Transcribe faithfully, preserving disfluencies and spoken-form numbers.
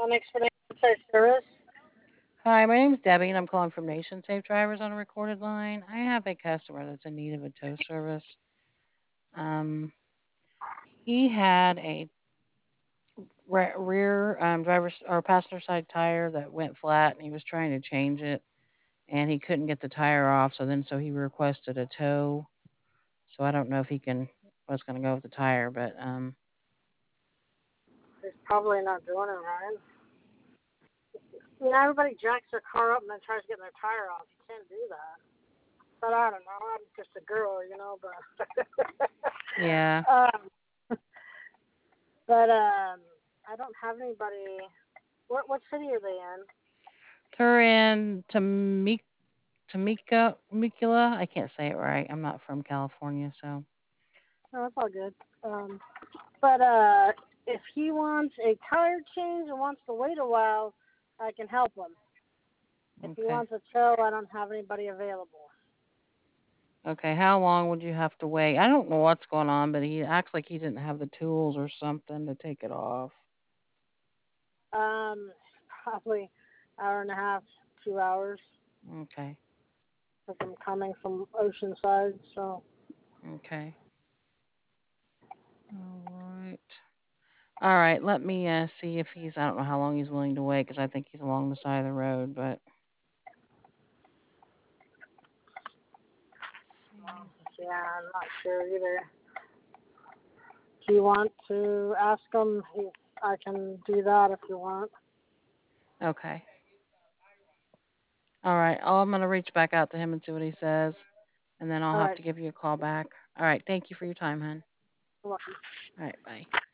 Side service. Hi, my name is Debbie, and I'm calling from Nation Safe Drivers on a recorded line. I have a customer that's in need of a tow service. Um, he had a re- rear um, driver's or passenger side tire that went flat, and he was trying to change it, and he couldn't get the tire off. So then, so he requested a tow. So I don't know if he can was going to go with the tire, but um, He's probably not doing it right. You know, everybody jacks their car up and then tries to get their tire off. You can't do that. But I don't know. I'm just a girl, you know. But yeah, um, but um, I don't have anybody. What what city are they in? they're in Tamika, Tamika, Temecula. I can't say it right. I'm not from California, so No, it's all good. Um, but uh, if he wants a tire change and wants to wait a while, I can help him. If he okay. wants a tow, I don't have anybody available. Okay, how long would you have to wait? I don't know what's going on, but he acts like he didn't have the tools or something to take it off. Um, probably hour and a half, two hours, Okay, because I'm coming from Oceanside. So, okay. All right. All right, let me uh, see if he's, I don't know how long he's willing to wait because I think he's along the side of the road, but yeah, I'm not sure either. Do you want to ask him? He, I can do that if you want. okay. All right, oh, I'm going to reach back out to him and see what he says, and then I'll All have right. to give you a call back. All right, thank you for your time, hon. You're welcome. All right, bye.